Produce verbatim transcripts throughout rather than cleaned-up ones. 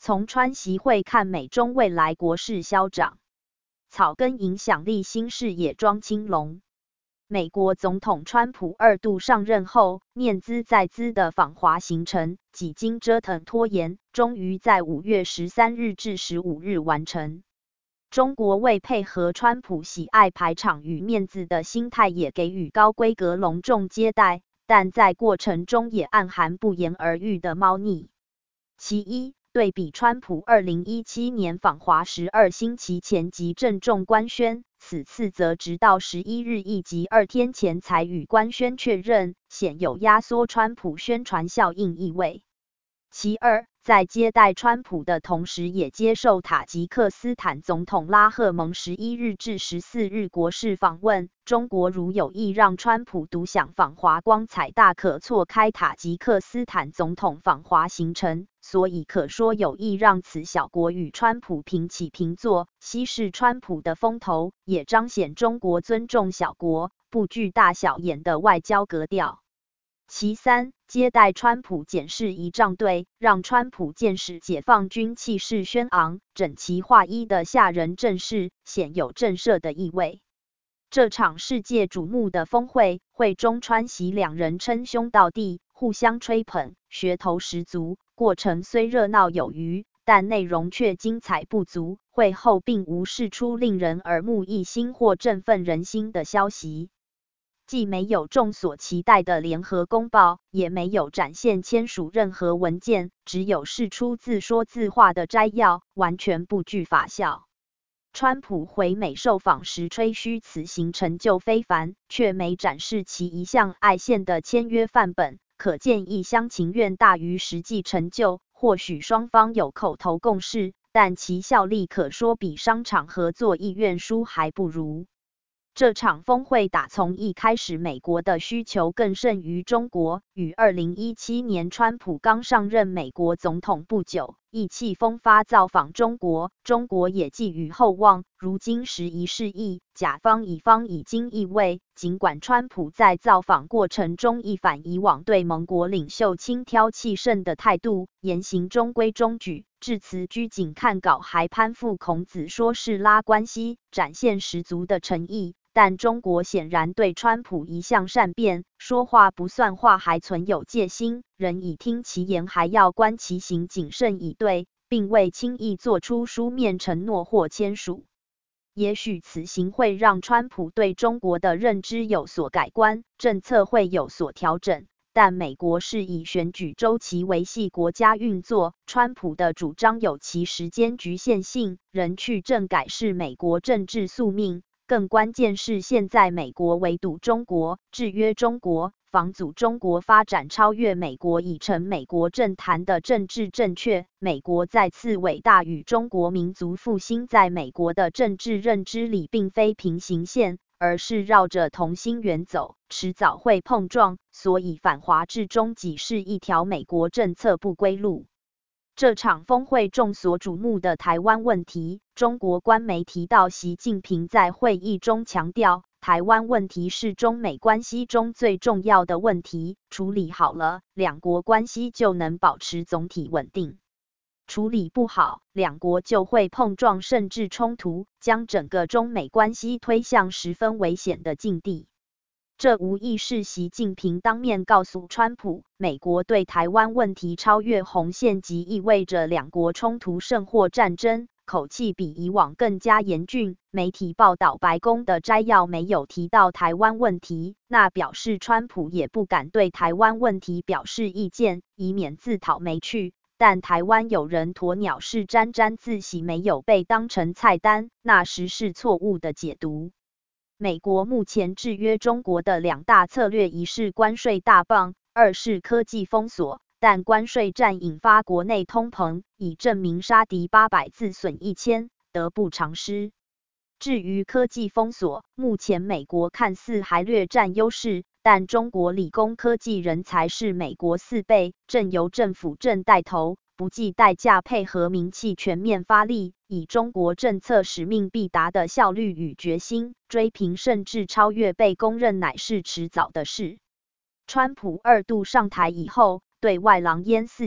从川习会看美中未来国势消长，草根影响力新视野庄青龙。美国总统川普二度上任后，念兹在兹的访华行程，几经折腾拖延，终于在五月十三日至十五日完成。中国为配合川普喜爱排场与面子的心态，也给予高规格隆重接待，但在过程中也暗含不言而喻的猫腻。其一，对比川普二零一七年访华十二星期前即郑重官宣，此次则直到十一日亦即二天前才与官宣确认，显有压缩川普宣传效应意味。其二，在接待川普的同时，也接受塔吉克斯坦总统拉赫蒙十一日至十四日国事访问。中国如有意让川普独享访华光彩，大可错开塔吉克斯坦总统访华行程，所以可说有意让此小国与川普平起平坐，稀释川普的风头，也彰显中国尊重小国、不惧大小眼的外交格调。其三，接待川普检视仪仗队，让川普见识解放军气势轩昂、整齐划一的吓人阵势，显有震慑的意味。这场世界瞩目的峰会，会中川习两人称兄道弟，互相吹捧，噱头十足。过程虽热闹有余，但内容却精彩不足。会后并无释出令人耳目一新或振奋人心的消息。既没有众所期待的联合公报，也没有展现签署任何文件，只有释出自说自话的摘要，完全不具法效。川普回美受访时吹嘘此行成就非凡，却没展示其一向爱现的签约范本，可见一厢情愿大于实际成就。或许双方有口头共识，但其效力可说比商场合作意愿书还不如。这场峰会打从一开始，美国的需求更胜于中国。与二零一七年川普刚上任美国总统不久，意气风发造访中国，中国也寄予厚望。如今时移世易，甲方乙方已经易位。尽管川普在造访过程中一反以往对盟国领袖轻佻气盛的态度，言行中规中矩，致辞拘谨看稿，还攀附孔子说是拉关系，展现十足的诚意。但中国显然对川普一向善变，说话不算话，还存有戒心，人以听其言，还要观其行，谨慎以对，并未轻易做出书面承诺或签署。也许此行会让川普对中国的认知有所改观，政策会有所调整，但美国是以选举周期维系国家运作，川普的主张有其时间局限性，人去政改是美国政治宿命。更关键是，现在美国围堵中国、制约中国、防阻中国发展超越美国，已成美国政坛的政治正确。美国再次伟大与中国民族复兴在美国的政治认知里并非平行线，而是绕着同心圆走，迟早会碰撞。所以反华至终即是一条美国政策不归路。这场峰会众所瞩目的台湾问题，中国官媒提到，习近平在会议中强调，台湾问题是中美关系中最重要的问题，处理好了，两国关系就能保持总体稳定；处理不好，两国就会碰撞甚至冲突，将整个中美关系推向十分危险的境地。这无疑是习近平当面告诉川普，美国对台湾问题超越红线，即意味着两国冲突甚或战争，口气比以往更加严峻。媒体报道白宫的摘要没有提到台湾问题，那表示川普也不敢对台湾问题表示意见，以免自讨没趣。但台湾有人鸵鸟式沾沾自喜，没有被当成菜单，那实是错误的解读。美国目前制约中国的两大策略，一是关税大棒，二是科技封锁。但关税战引发国内通膨，已证明杀敌八百自损一千，得不偿失。至于科技封锁，目前美国看似还略占优势，但中国理工科技人才是美国四倍，正由政府正带头，不计代价配合民企全面发力，以中国政策使命必达的效率与决心，追平甚至超越被公认乃是迟早的事。川普二度上台以后，对外狼烟四起，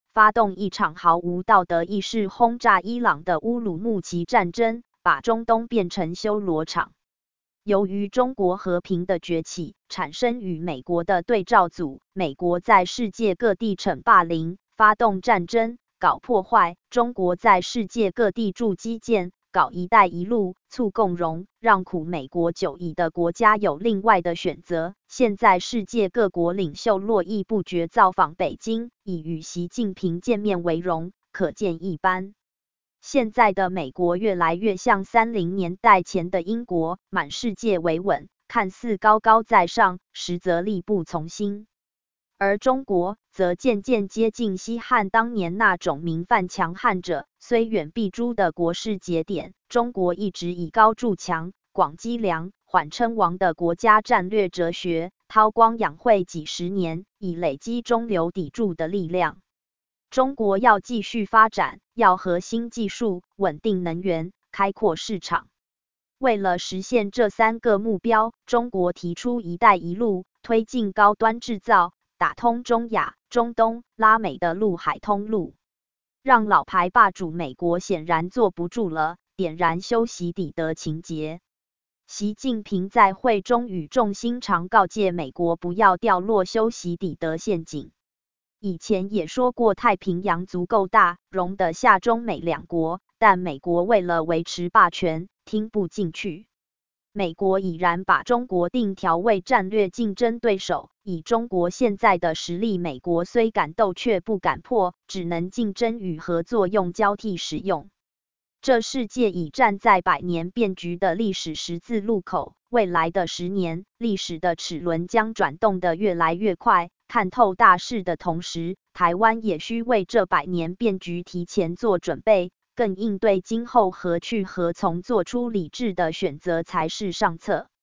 发动一场毫无道德意识轰炸伊朗的乌鲁木齐战争，把中东变成修罗场。由于中国和平的崛起，产生与美国的对照组，美国在世界各地惩霸凌、发动战争、搞破坏，中国在世界各地筑基建、搞一带一路、促共荣，让苦美国久矣的国家有另外的选择。现在世界各国领袖络绎不绝造访北京，以与习近平见面为荣，可见一斑。现在的美国越来越像三零年代前的英国，满世界维稳，看似高高在上，实则力不从心。而中国则渐渐接近西汉当年那种民犯强悍者，虽远必诛的国事节点，中国一直以高筑墙、广积粮、缓称王的国家战略哲学，韬光养晦几十年，以累积中流砥柱的力量。中国要继续发展，要核心技术、稳定能源、开阔市场。为了实现这三个目标，中国提出“一带一路”，推进高端制造，打通中亚、中东、拉美的陆海通路，让老牌霸主美国显然坐不住了，点燃修习底德情节。习近平在会中语重心长告诫美国不要掉落修习底德陷阱。以前也说过太平洋足够大，容得下中美两国，但美国为了维持霸权，听不进去。美国已然把中国定调为战略竞争对手，以中国现在的实力，美国虽敢斗却不敢破，只能竞争与合作用交替使用。这世界已站在百年变局的历史十字路口，未来的十年，历史的齿轮将转动得越来越快。看透大势的同时，台湾也需为这百年变局提前做准备，更应对今后何去何从做出理智的选择才是上策。